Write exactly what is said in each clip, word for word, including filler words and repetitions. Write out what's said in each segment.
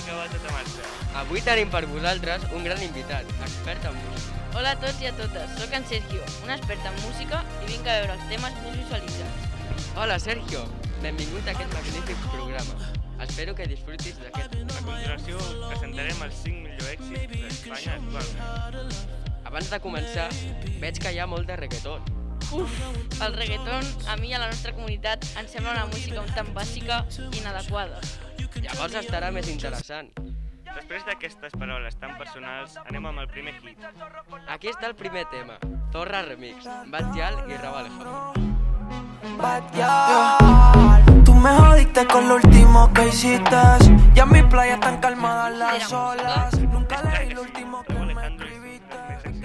Vinga, va, tot a marxa. Avui tenim per vosaltres un gran invitat, expert en música. Hola a tots i a totes, soc en Sergio, un expert en música i vinc a veure els temes més visualitzats. Hola Sergio, benvingut a aquest magnífic programa. Espero que disfrutis d'aquest. A continuació, presentarem els cinc millors èxits d'Espanya actualment. Abans de començar, veig que hi ha molt de reggaeton. Uf, el reggaeton a mi i a la nostra comunitat ens sembla una música un tant bàsica i inadequada. Llavors estarà més interessant. Després d'aquestes paraules tan personals, anem amb el primer hit. Aquí està el primer tema, Zorra Remix, Bad Gyal y Rauw Alejandro. Bad Gyal, tú me jodiste con lo último que hiciste. Ya en mi playa están calmadas las olas. Nunca leí lo último que me escribiste.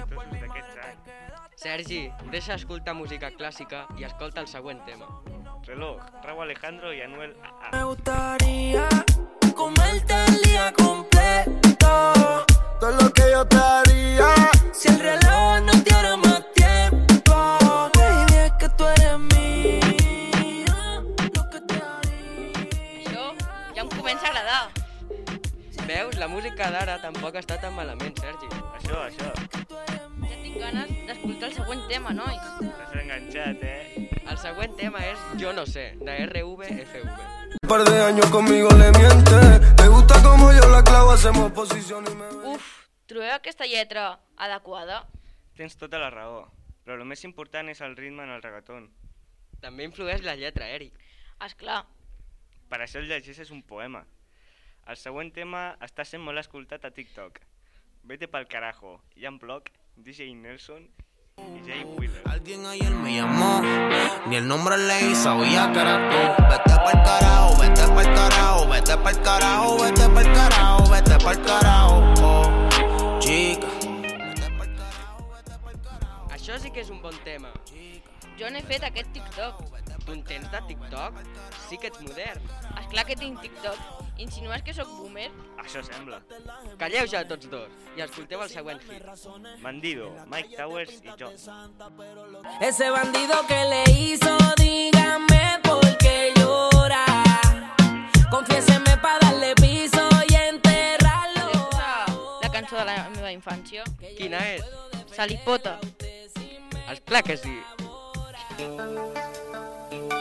Sergi, deixa escoltar música clàssica i escolta el següent tema. Reloj, Rauw Alejandro y Anuel A A. Me gustaría comerte el día completo. Todo lo que yo te haría si el reloj no diera más tiempo. Baby, es que tú eres mía, lo que te haría. Això ja em comença a agradar. Veus, la música d'ara tampoc està tan malament, Sergi. Això, això. Ja tinc ganes d'escoltar el següent tema, nois. T'has enganxat, eh? El següent tema és Jo no sé, de R V F V. Un par de años conmigo le miente. Le gusta como yo la clavo, hacemos posición y me... Uf, trobeu aquesta lletra adequada? Tens tota la raó, però el més important és el ritme en el reggaeton. També influeix la lletra, Eric. Esclar. Per això el llegeixes un poema. El següent tema està sent molt escoltat a TikTok. Vete pa'l carajo, Jan Block, D J Nelson y Jay Wheeler. Alguien ayer me llamó, ni el nombre leí, sabía que eras tú. Vete pa'l carajo, vete pa'l carajo, vete pa'l carajo, vete pa'l carajo, vete pa'l carajo, oh, chica. Vete pa'l carajo, vete pa'l carajo. Això sí que és un bon tema. Jo n'he fet aquest TikTok. Tu en tens de TikTok? Sí que ets modern. Esclar que tinc TikTok. Insinues que sóc boomer? Això sembla. Calleu ja tots dos i escolteu el següent hit. Bandido, Mike Towers y John. Ese bandido que le hizo, dígame por qué llora. Confiéseme pa' darle piso y enterrarlo. Podeu posar la cançó de la meva infància? Quina és? Salipota. Esclar que sí.